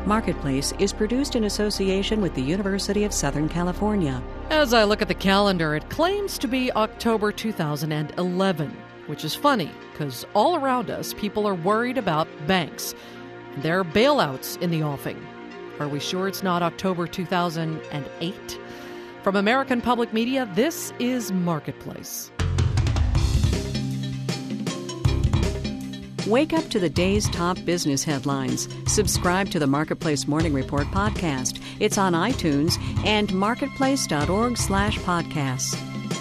Marketplace is produced in association with the University of Southern California. As I look at the calendar, it claims to be October 2011, which is funny because all around us, people are worried about banks. There are bailouts in the offing. Are we sure it's not October 2008? From American Public Media, this is Marketplace. Wake up to the day's top business headlines. Subscribe to the Marketplace Morning Report podcast. It's on iTunes and marketplace.org/podcasts.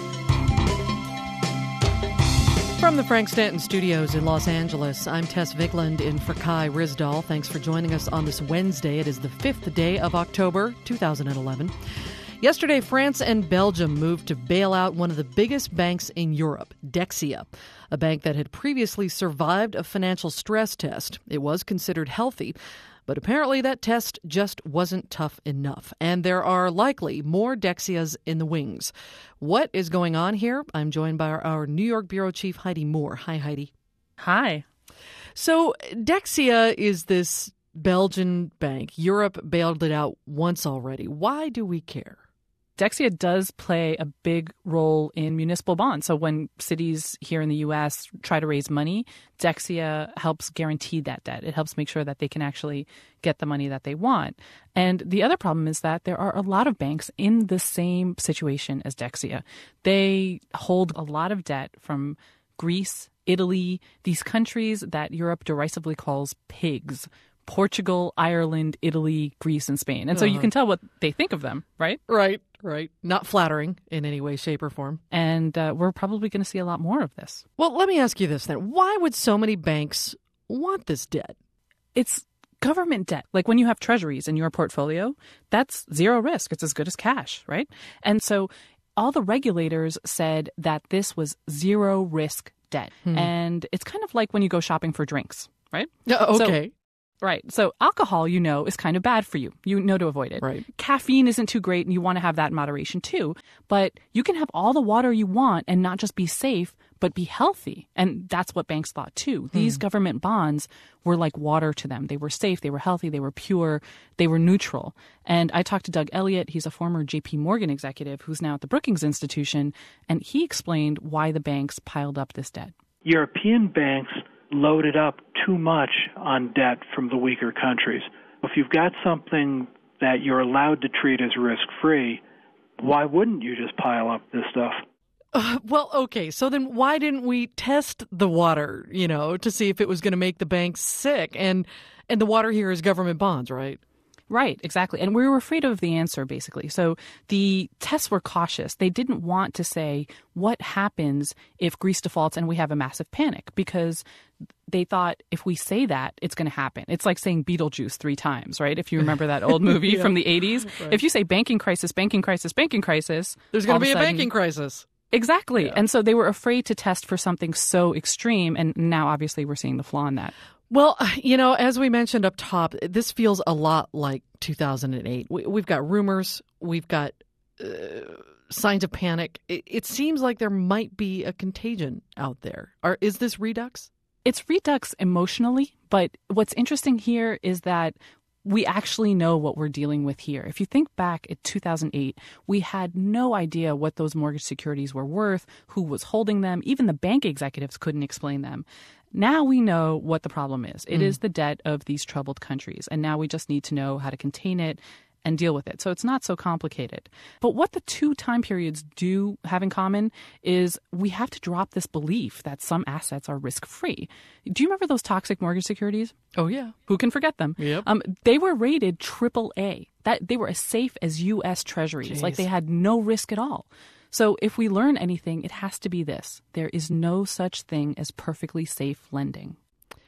From the Frank Stanton Studios in Los Angeles, I'm Tess Vigland in for Kai Ryssdal. Thanks for joining us on this Wednesday. It is the 5th day of October, 2011. Yesterday, France and Belgium moved to bail out one of the biggest banks in Europe, Dexia, a bank that had previously survived a financial stress test. It was considered healthy, but apparently that test just wasn't tough enough. And there are likely more Dexias in the wings. What is going on here? I'm joined by our New York Bureau Chief, Heidi Moore. Hi, Heidi. Hi. So Dexia is this Belgian bank. Europe bailed it out once already. Why do we care? Dexia does play a big role in municipal bonds. So when cities here in the U.S. try to raise money, Dexia helps guarantee that debt. It helps make sure that they can actually get the money that they want. And the other problem is that there are a lot of banks in the same situation as Dexia. They hold a lot of debt from Greece, Italy, these countries that Europe derisively calls pigs. Portugal, Ireland, Italy, Greece, and Spain. And so you can tell what they think of them, right? Right. Not flattering in any way, shape, or form. And we're probably going to see a lot more of this. Well, let me ask you this then. Why would so many banks want this debt? It's government debt. Like when you have treasuries in your portfolio, that's zero risk. It's as good as cash, right? And so all the regulators said that this was zero risk debt. And it's kind of like when you go shopping for drinks, right? Okay. Right. So alcohol, is kind of bad for you. You know to avoid it. Right. Caffeine isn't too great, and you want to have that in moderation too. But you can have all the water you want and not just be safe, but be healthy. And that's what banks thought too. These government bonds were like water to them. They were safe, they were healthy, they were pure, they were neutral. And I talked to Doug Elliott. He's a former JP Morgan executive who's now at the Brookings Institution. And he explained why the banks piled up this debt. European banks loaded up too much on debt from the weaker countries. If you've got something that you're allowed to treat as risk-free, why wouldn't you just pile up this stuff? Well, okay, so then why didn't we test the water, to see if it was going to make the banks sick? And the water here is government bonds, right? Right, exactly. And we were afraid of the answer, basically. So the tests were cautious. They didn't want to say what happens if Greece defaults and we have a massive panic, because they thought if we say that, it's going to happen. It's like saying Beetlejuice 3 times, right? If you remember that old movie from the 80s. Right. If you say banking crisis, banking crisis, banking crisis, there's going to be a banking crisis. Exactly. Yeah. And so they were afraid to test for something so extreme. And now, obviously, we're seeing the flaw in that. Well, as we mentioned up top, this feels a lot like 2008. We've got rumors. We've got signs of panic. It seems like there might be a contagion out there. Is this redux? It's redux emotionally. But what's interesting here is that we actually know what we're dealing with here. If you think back at 2008, we had no idea what those mortgage securities were worth, who was holding them. Even the bank executives couldn't explain them. Now we know what the problem is. It is the debt of these troubled countries. And now we just need to know how to contain it and deal with it. So it's not so complicated. But what the two time periods do have in common is we have to drop this belief that some assets are risk-free. Do you remember those toxic mortgage securities? Oh, yeah. Who can forget them? Yep. They were rated AAA. They were as safe as U.S. Treasuries. Jeez. Like they had no risk at all. So if we learn anything, it has to be this. There is no such thing as perfectly safe lending.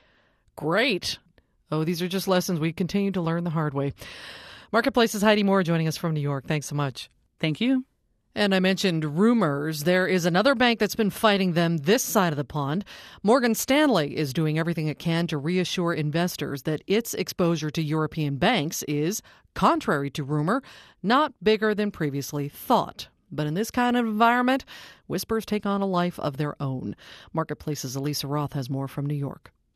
Great. Oh, these are just lessons we continue to learn the hard way. Marketplace's Heidi Moore joining us from New York. Thanks so much. Thank you. And I mentioned rumors. There is another bank that's been fighting them this side of the pond. Morgan Stanley is doing everything it can to reassure investors that its exposure to European banks is, contrary to rumor, not bigger than previously thought. But in this kind of environment, whispers take on a life of their own. Marketplace's Elisa Roth has more from New York.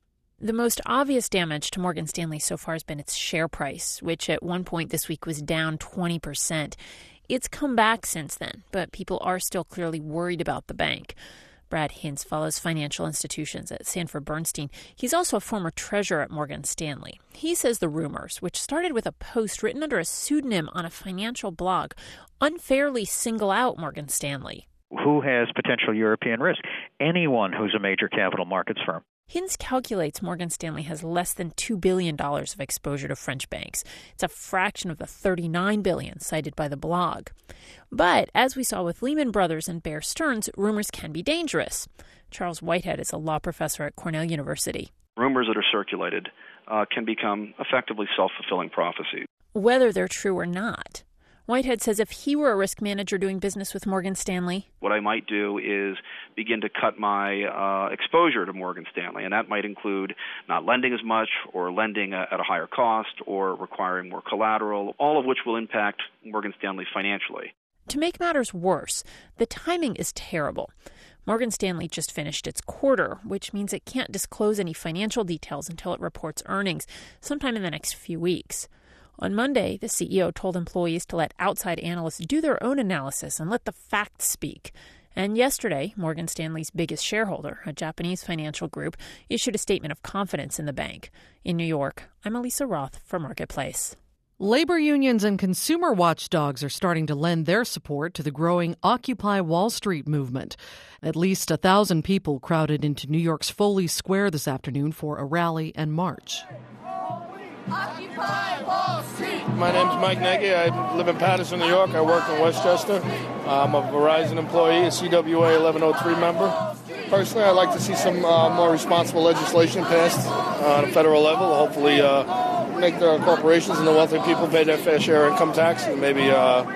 The most obvious damage to Morgan Stanley so far has been its share price, which at one point this week was down 20%. It's come back since then, but people are still clearly worried about the bank. Brad Hintz follows financial institutions at Sanford Bernstein. He's also a former treasurer at Morgan Stanley. He says the rumors, which started with a post written under a pseudonym on a financial blog, unfairly single out Morgan Stanley. Who has potential European risk? Anyone who's a major capital markets firm. Hintz calculates Morgan Stanley has less than $2 billion of exposure to French banks. It's a fraction of the $39 billion cited by the blog. But as we saw with Lehman Brothers and Bear Stearns, rumors can be dangerous. Charles Whitehead is a law professor at Cornell University. Rumors that are circulated can become effectively self-fulfilling prophecy. Whether they're true or not. Whitehead says if he were a risk manager doing business with Morgan Stanley, what I might do is begin to cut my exposure to Morgan Stanley, and that might include not lending as much or lending at a higher cost or requiring more collateral, all of which will impact Morgan Stanley financially. To make matters worse, the timing is terrible. Morgan Stanley just finished its quarter, which means it can't disclose any financial details until it reports earnings sometime in the next few weeks. On Monday, the CEO told employees to let outside analysts do their own analysis and let the facts speak. And yesterday, Morgan Stanley's biggest shareholder, a Japanese financial group, issued a statement of confidence in the bank. In New York, I'm Elisa Roth for Marketplace. Labor unions and consumer watchdogs are starting to lend their support to the growing Occupy Wall Street movement. At least 1,000 people crowded into New York's Foley Square this afternoon for a rally and march. Occupy Wall Street! My name's Mike Nagy. I live in Paterson, New York. I work in Westchester. I'm a Verizon employee, a CWA 1103 member. Personally, I'd like to see some more responsible legislation passed on a federal level. Hopefully make the corporations and the wealthy people pay their fair share of income tax and maybe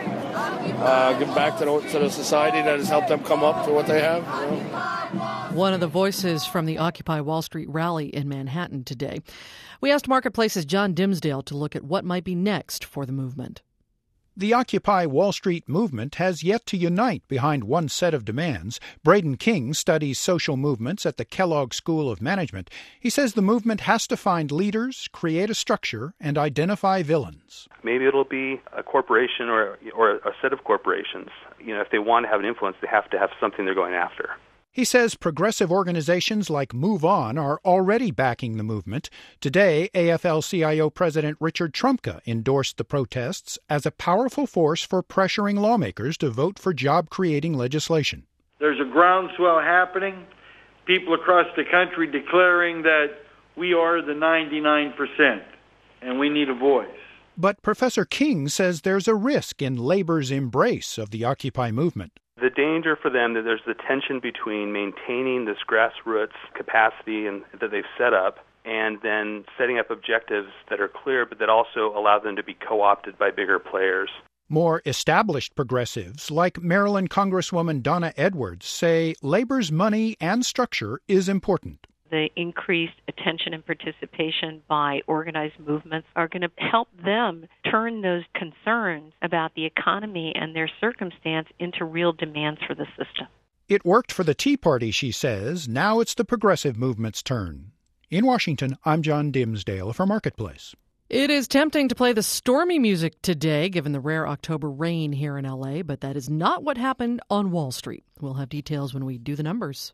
give back to the society that has helped them come up to what they have. You know? One of the voices from the Occupy Wall Street rally in Manhattan today. We asked Marketplace's John Dimsdale to look at what might be next for the movement. The Occupy Wall Street movement has yet to unite behind one set of demands. Braden King studies social movements at the Kellogg School of Management. He says the movement has to find leaders, create a structure, and identify villains. Maybe it'll be a corporation or a set of corporations. You know, if they want to have an influence, they have to have something they're going after. He says progressive organizations like Move On are already backing the movement. Today, AFL-CIO President Richard Trumka endorsed the protests as a powerful force for pressuring lawmakers to vote for job-creating legislation. There's a groundswell happening, people across the country declaring that we are the 99% and we need a voice. But Professor King says there's a risk in labor's embrace of the Occupy movement. The danger for them that there's the tension between maintaining this grassroots capacity and that they've set up and then setting up objectives that are clear but that also allow them to be co-opted by bigger players. More established progressives, like Maryland Congresswoman Donna Edwards, say labor's money and structure is important. The increased attention and participation by organized movements are going to help them turn those concerns about the economy and their circumstance into real demands for the system. It worked for the Tea Party, she says. Now it's the progressive movement's turn. In Washington, I'm John Dimsdale for Marketplace. It is tempting to play the stormy music today, given the rare October rain here in L.A., but that is not what happened on Wall Street. We'll have details when we do the numbers.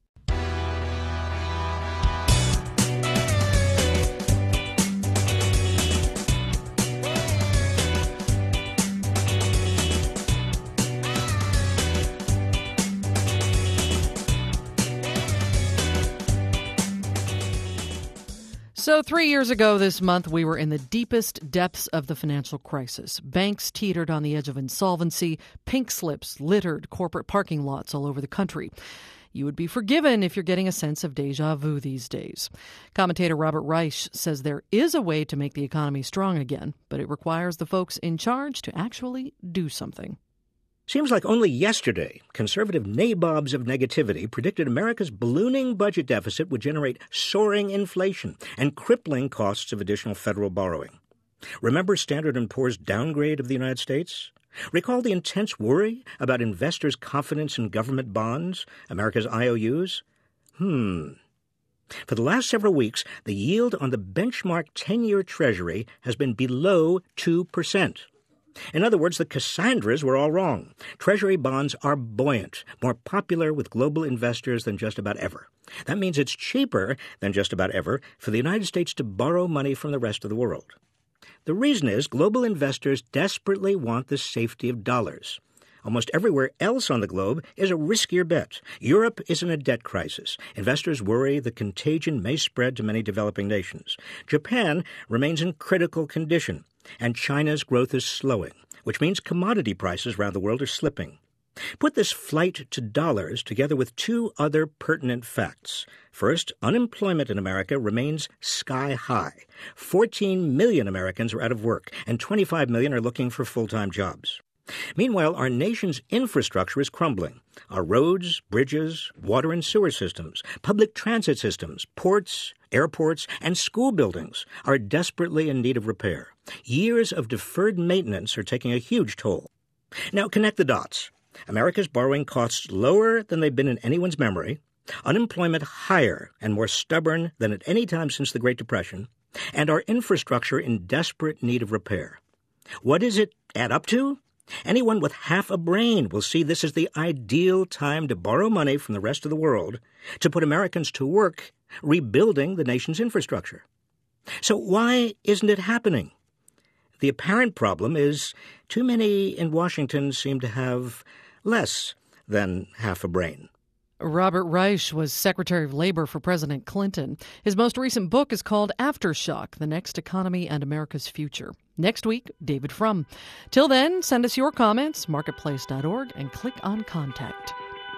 So 3 years ago this month, we were in the deepest depths of the financial crisis. Banks teetered on the edge of insolvency. Pink slips littered corporate parking lots all over the country. You would be forgiven if you're getting a sense of deja vu these days. Commentator Robert Reich says there is a way to make the economy strong again, but it requires the folks in charge to actually do something. Seems like only yesterday, conservative nabobs of negativity predicted America's ballooning budget deficit would generate soaring inflation and crippling costs of additional federal borrowing. Remember Standard & Poor's downgrade of the United States? Recall the intense worry about investors' confidence in government bonds, America's IOUs? For the last several weeks, the yield on the benchmark 10-year Treasury has been below 2%. In other words, the Cassandras were all wrong. Treasury bonds are buoyant, more popular with global investors than just about ever. That means it's cheaper than just about ever for the United States to borrow money from the rest of the world. The reason is global investors desperately want the safety of dollars. Almost everywhere else on the globe is a riskier bet. Europe is in a debt crisis. Investors worry the contagion may spread to many developing nations. Japan remains in critical condition, and China's growth is slowing, which means commodity prices around the world are slipping. Put this flight to dollars together with two other pertinent facts. First, unemployment in America remains sky high. 14 million Americans are out of work, and 25 million are looking for full-time jobs. Meanwhile, our nation's infrastructure is crumbling. Our roads, bridges, water and sewer systems, public transit systems, ports, airports, and school buildings are desperately in need of repair. Years of deferred maintenance are taking a huge toll. Now, connect the dots. America's borrowing costs lower than they've been in anyone's memory, unemployment higher and more stubborn than at any time since the Great Depression, and our infrastructure in desperate need of repair. What does it add up to? Anyone with half a brain will see this as the ideal time to borrow money from the rest of the world to put Americans to work rebuilding the nation's infrastructure. So why isn't it happening? The apparent problem is too many in Washington seem to have less than half a brain. Robert Reich was Secretary of Labor for President Clinton. His most recent book is called Aftershock, The Next Economy and America's Future. Next week, David Frum. Till then, send us your comments, marketplace.org, and click on Contact.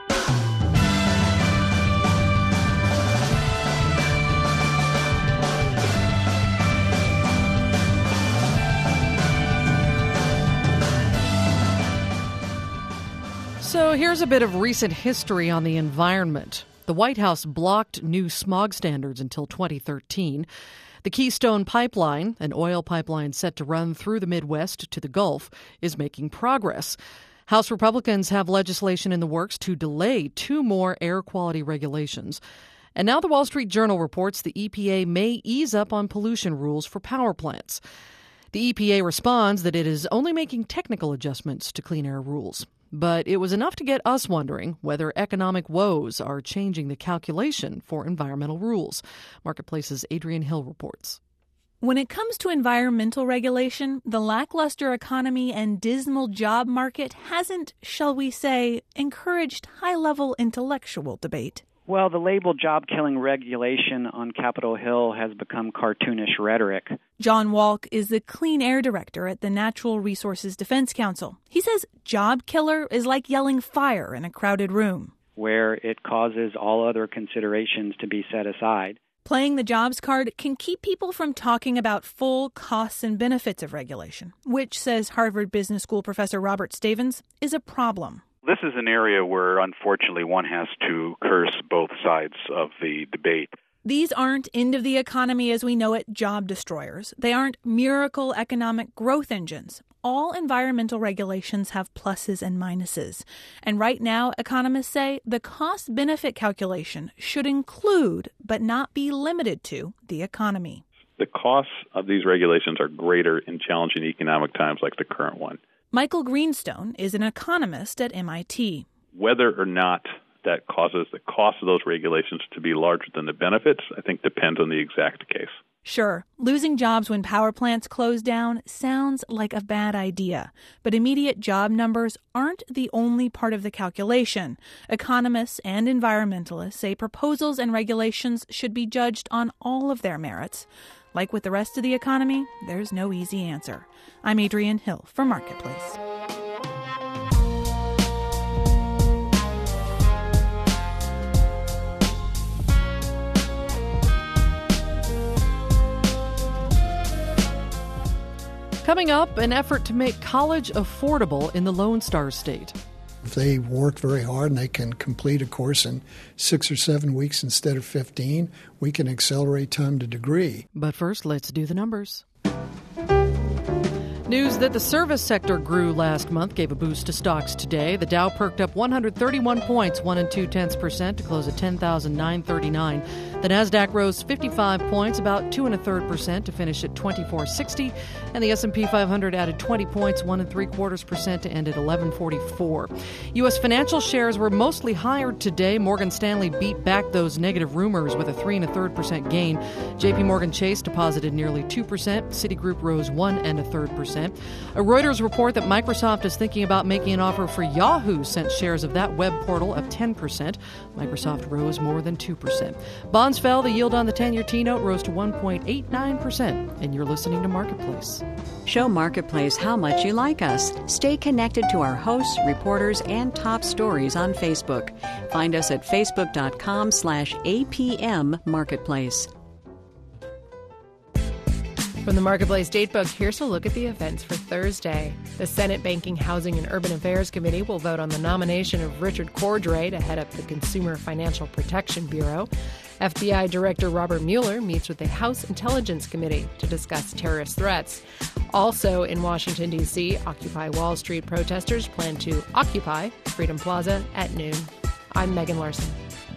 So here's a bit of recent history on the environment. The White House blocked new smog standards until 2013. The Keystone Pipeline, an oil pipeline set to run through the Midwest to the Gulf, is making progress. House Republicans have legislation in the works to delay 2 more air quality regulations. And now the Wall Street Journal reports the EPA may ease up on pollution rules for power plants. The EPA responds that it is only making technical adjustments to clean air rules. But it was enough to get us wondering whether economic woes are changing the calculation for environmental rules. Marketplace's Adrienne Hill reports. When it comes to environmental regulation, the lackluster economy and dismal job market hasn't, shall we say, encouraged high-level intellectual debate. Well, the label job-killing regulation on Capitol Hill has become cartoonish rhetoric. John Walk is the Clean Air Director at the Natural Resources Defense Council. He says job killer is like yelling fire in a crowded room, where it causes all other considerations to be set aside. Playing the jobs card can keep people from talking about full costs and benefits of regulation, which, says Harvard Business School professor Robert Stavins, is a problem. This is an area where, unfortunately, one has to curse both sides of the debate. These aren't end-of-the-economy as we know it job destroyers. They aren't miracle economic growth engines. All environmental regulations have pluses and minuses. And right now, economists say the cost-benefit calculation should include, but not be limited to, the economy. The costs of these regulations are greater in challenging economic times like the current one. Michael Greenstone is an economist at MIT. Whether or not that causes the cost of those regulations to be larger than the benefits, I think depends on the exact case. Sure, losing jobs when power plants close down sounds like a bad idea, but immediate job numbers aren't the only part of the calculation. Economists and environmentalists say proposals and regulations should be judged on all of their merits. Like with the rest of the economy, there's no easy answer. I'm Adrienne Hill for Marketplace. Coming up, an effort to make college affordable in the Lone Star State. If they work very hard and they can complete a course in 6 or 7 weeks instead of 15, we can accelerate time to degree. But first, let's do the numbers. News that the service sector grew last month gave a boost to stocks today. The Dow perked up 131 points, 1 2/10%, to close at 10,939. The Nasdaq rose 55 points, about 2 1/3% to finish at 2460, and the S&P 500 added 20 points, 1 3/4% to end at 1144. U.S. financial shares were mostly higher today. Morgan Stanley beat back those negative rumors with a 3 1/3% gain. J.P. Morgan Chase deposited nearly 2%. Citigroup rose 1 1/3%. A Reuters report that Microsoft is thinking about making an offer for Yahoo sent shares of that web portal up 10%. Microsoft rose more than 2%. Bonds fell. The yield on the 10-year T-note rose to 1.89%. And you're listening to Marketplace. Show Marketplace how much you like us. Stay connected to our hosts, reporters, and top stories on Facebook. Find us at facebook.com/APM Marketplace. From the Marketplace Datebook, here's a look at the events for Thursday. The Senate Banking, Housing, and Urban Affairs Committee will vote on the nomination of Richard Cordray to head up the Consumer Financial Protection Bureau. FBI Director Robert Mueller meets with the House Intelligence Committee to discuss terrorist threats. Also in Washington, D.C., Occupy Wall Street protesters plan to occupy Freedom Plaza at noon. I'm Megan Larson.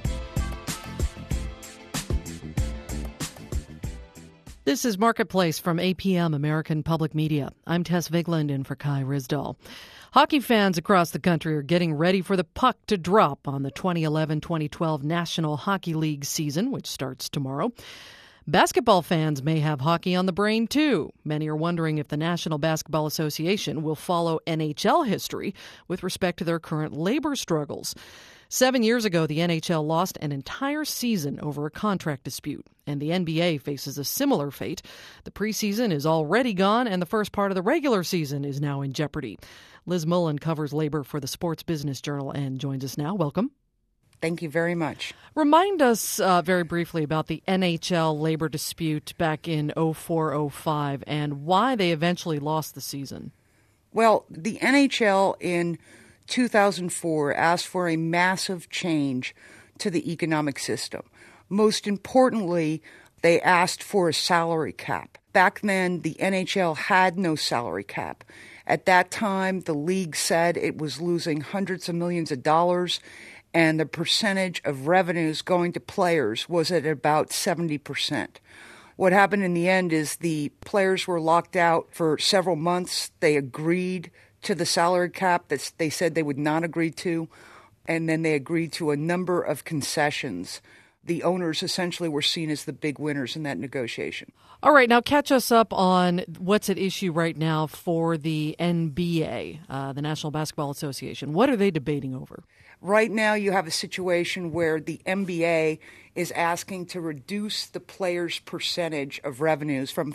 This is Marketplace from APM, American Public Media. I'm Tess Vigland in for Kai Risdahl. Hockey fans across the country are getting ready for the puck to drop on the 2011-2012 National Hockey League season, which starts tomorrow. Basketball fans may have hockey on the brain, too. Many are wondering if the National Basketball Association will follow NHL history with respect to their current labor struggles. 7 years ago, the NHL lost an entire season over a contract dispute, and the NBA faces a similar fate. The preseason is already gone, and the first part of the regular season is now in jeopardy. Liz Mullen covers labor for the Sports Business Journal and joins us now. Welcome. Thank you very much. Remind us very briefly about the NHL labor dispute back in 2004-05 and why they eventually lost the season. Well, the NHL in 2004 asked for a massive change to the economic system. Most importantly, they asked for a salary cap. Back then, the NHL had no salary cap. At that time, the league said it was losing hundreds of millions of dollars, and the percentage of revenues going to players was at about 70%. What happened in the end is the players were locked out for several months. They agreed to the salary cap that they said they would not agree to, and then they agreed to a number of concessions. The owners essentially were seen as the big winners in that negotiation. All right, now catch us up on what's at issue right now for the NBA, the National Basketball Association. What are they debating over? Right now you have a situation where the NBA is asking to reduce the players' percentage of revenues from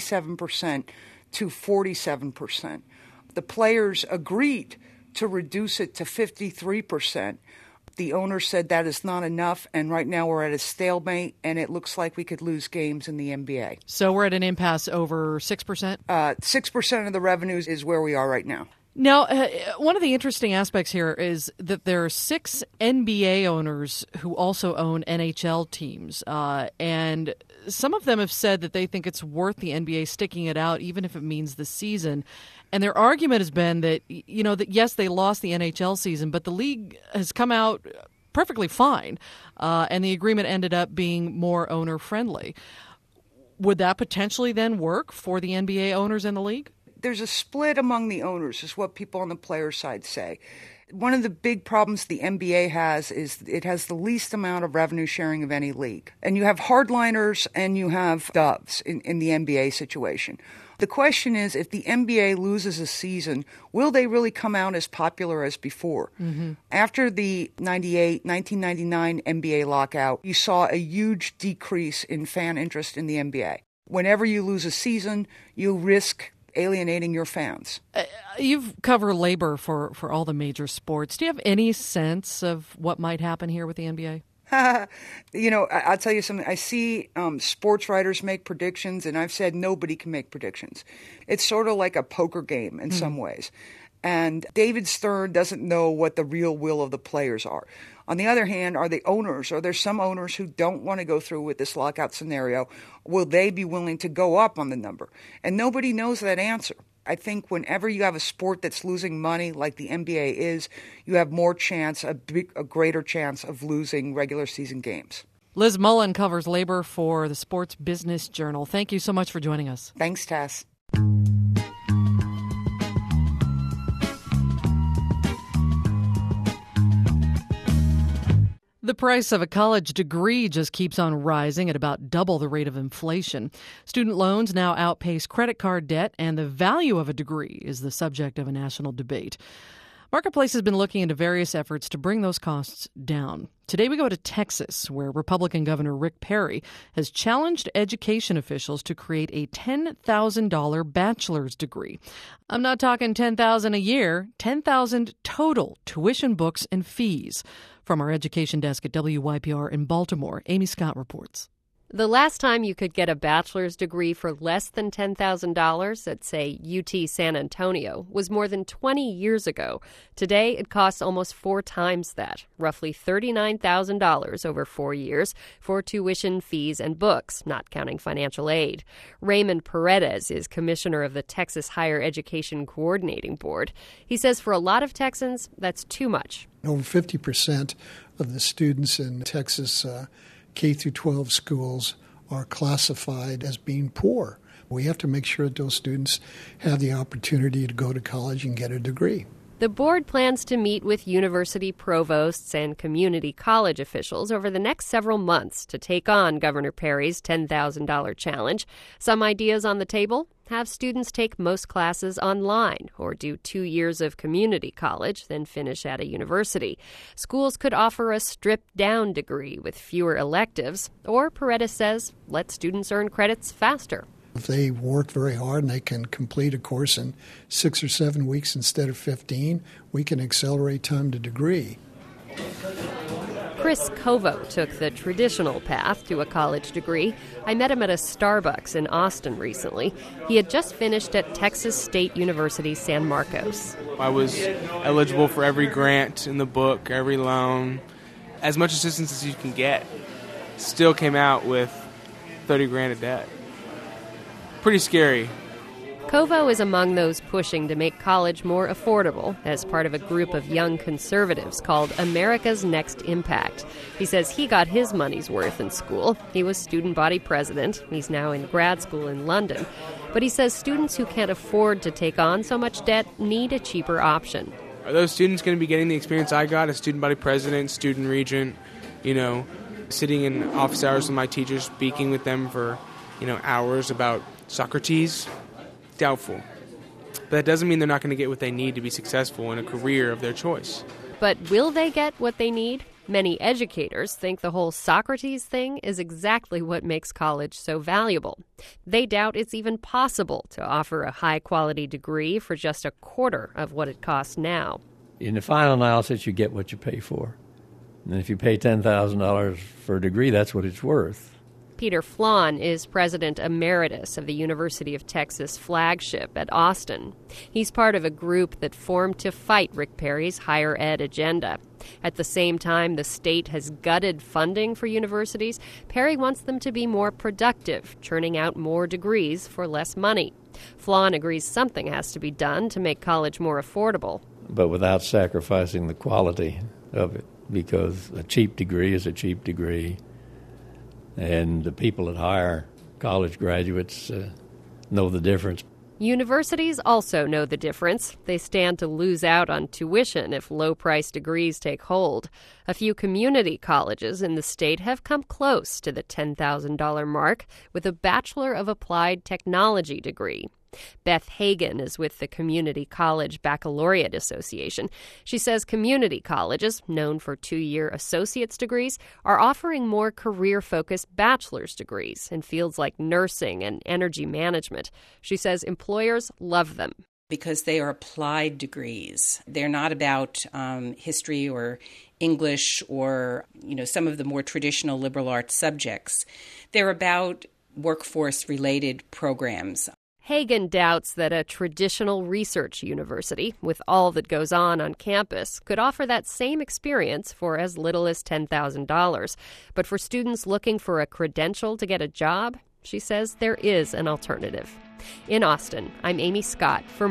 57% to 47%. The players agreed to reduce it to 53%. The owner said that is not enough, and right now we're at a stalemate, and it looks like we could lose games in the NBA. So we're at an impasse over 6%? 6% of the revenues is where we are right now. Now, one of the interesting aspects here is that there are 6 NBA owners who also own NHL teams, and some of them have said that they think it's worth the NBA sticking it out, even if it means the season. And their argument has been that, that yes, they lost the NHL season, but the league has come out perfectly fine, and the agreement ended up being more owner-friendly. Would that potentially then work for the NBA owners in the league? There's a split among the owners, is what people on the player side say. One of the big problems the NBA has is it has the least amount of revenue sharing of any league. And you have hardliners and you have doves in the NBA situation. The question is, if the NBA loses a season, will they really come out as popular as before? Mm-hmm. After the 1999 NBA lockout, you saw a huge decrease in fan interest in the NBA. Whenever you lose a season, you risk alienating your fans. You've covered labor for all the major sports. Do you have any sense of what might happen here with the NBA? I'll tell you something. I see sports writers make predictions, and I've said nobody can make predictions. It's sort of like a poker game in some ways. And David Stern doesn't know what the real will of the players are. On the other hand, are there some owners who don't want to go through with this lockout scenario? Will they be willing to go up on the number? And nobody knows that answer. I think whenever you have a sport that's losing money like the NBA is, you have a greater chance of losing regular season games. Liz Mullen covers labor for the Sports Business Journal. Thank you so much for joining us. Thanks, Tess. The price of a college degree just keeps on rising at about double the rate of inflation. Student loans now outpace credit card debt, and the value of a degree is the subject of a national debate. Marketplace has been looking into various efforts to bring those costs down. Today we go to Texas, where Republican Governor Rick Perry has challenged education officials to create a $10,000 bachelor's degree. I'm not talking $10,000 a year, $10,000 total tuition, books, and fees. From our education desk at WYPR in Baltimore, Amy Scott reports. The last time you could get a bachelor's degree for less than $10,000 at, say, UT San Antonio was more than 20 years ago. Today, it costs almost 4 times that, roughly $39,000 over 4 years for tuition, fees, and books, not counting financial aid. Raymond Paredes is commissioner of the Texas Higher Education Coordinating Board. He says for a lot of Texans, that's too much. Over 50% of the students in Texas K-12 schools are classified as being poor. We have to make sure that those students have the opportunity to go to college and get a degree. The board plans to meet with university provosts and community college officials over the next several months to take on Governor Perry's $10,000 challenge. Some ideas on the table: have students take most classes online or do 2 years of community college, then finish at a university. Schools could offer a stripped-down degree with fewer electives, or, Paredes says, let students earn credits faster. If they work very hard and they can complete a course in 6 or 7 weeks instead of 15, we can accelerate time to degree. Chris Covo took the traditional path to a college degree. I met him at a Starbucks in Austin recently. He had just finished at Texas State University San Marcos. I was eligible for every grant in the book, every loan, as much assistance as you can get. Still came out with $30,000 of debt. Pretty scary. Covo is among those pushing to make college more affordable as part of a group of young conservatives called America's Next Impact. He says he got his money's worth in school. He was student body president. He's now in grad school in London. But he says students who can't afford to take on so much debt need a cheaper option. Are those students going to be getting the experience I got as student body president, student regent, sitting in office hours with my teachers, speaking with them for, hours about Socrates? Doubtful. But that doesn't mean they're not going to get what they need to be successful in a career of their choice. But will they get what they need? Many educators think the whole Socrates thing is exactly what makes college so valuable. They doubt it's even possible to offer a high-quality degree for just a quarter of what it costs now. In the final analysis, you get what you pay for. And if you pay $10,000 for a degree, that's what it's worth. Peter Flahn is president emeritus of the University of Texas flagship at Austin. He's part of a group that formed to fight Rick Perry's higher ed agenda. At the same time the state has gutted funding for universities, Perry wants them to be more productive, churning out more degrees for less money. Flahn agrees something has to be done to make college more affordable. But without sacrificing the quality of it, because a cheap degree is a cheap degree. And the people that hire college graduates know the difference. Universities also know the difference. They stand to lose out on tuition if low-priced degrees take hold. A few community colleges in the state have come close to the $10,000 mark with a Bachelor of Applied Technology degree. Beth Hagan is with the Community College Baccalaureate Association. She says community colleges, known for 2-year associate's degrees, are offering more career-focused bachelor's degrees in fields like nursing and energy management. She says employers love them. Because they are applied degrees. They're not about history or English or, some of the more traditional liberal arts subjects. They're about workforce-related programs. Hagan doubts that a traditional research university, with all that goes on campus, could offer that same experience for as little as $10,000. But for students looking for a credential to get a job, she says there is an alternative. In Austin, I'm Amy Scott for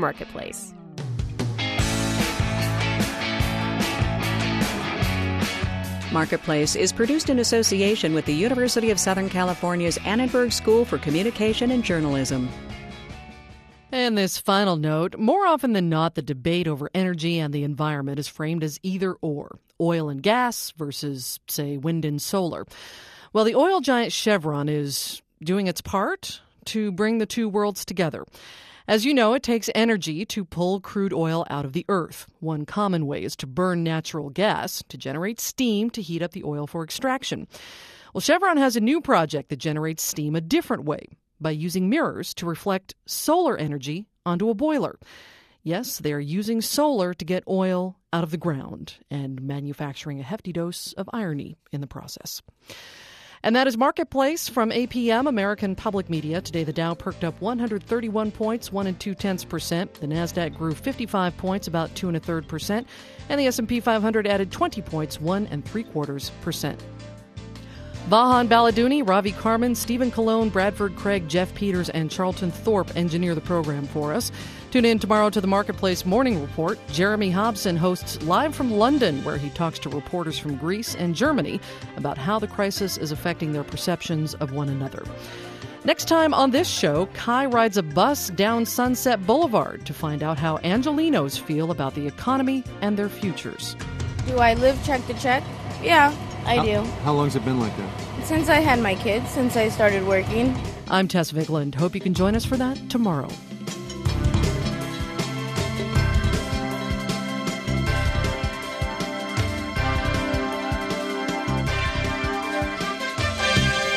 Marketplace is produced in association with the University of Southern California's Annenberg School for Communication and Journalism. And this final note, more often than not, the debate over energy and the environment is framed as either or, oil and gas versus, say, wind and solar. Well, the oil giant Chevron is doing its part to bring the two worlds together. As you know, it takes energy to pull crude oil out of the earth. One common way is to burn natural gas to generate steam to heat up the oil for extraction. Well, Chevron has a new project that generates steam a different way, by using mirrors to reflect solar energy onto a boiler. Yes, they are using solar to get oil out of the ground and manufacturing a hefty dose of irony in the process. And that is Marketplace from APM, American Public Media. Today, the Dow perked up 131 points, 1 2/10%. The Nasdaq grew 55 points, about 2 1/3%. And the S&P 500 added 20 points, 1 3/4%. Vahan Baladouni, Ravi Carmen, Stephen Colon, Bradford Craig, Jeff Peters, and Charlton Thorpe engineer the program for us. Tune in tomorrow to the Marketplace Morning Report. Jeremy Hobson hosts live from London, where he talks to reporters from Greece and Germany about how the crisis is affecting their perceptions of one another. Next time on this show, Kai rides a bus down Sunset Boulevard to find out how Angelenos feel about the economy and their futures. Do I live check to check? Yeah, I do. How long's it been like that? Since I had my kids, since I started working. I'm Tess Vigland. Hope you can join us for that tomorrow.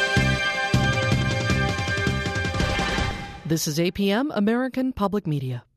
This is APM, American Public Media.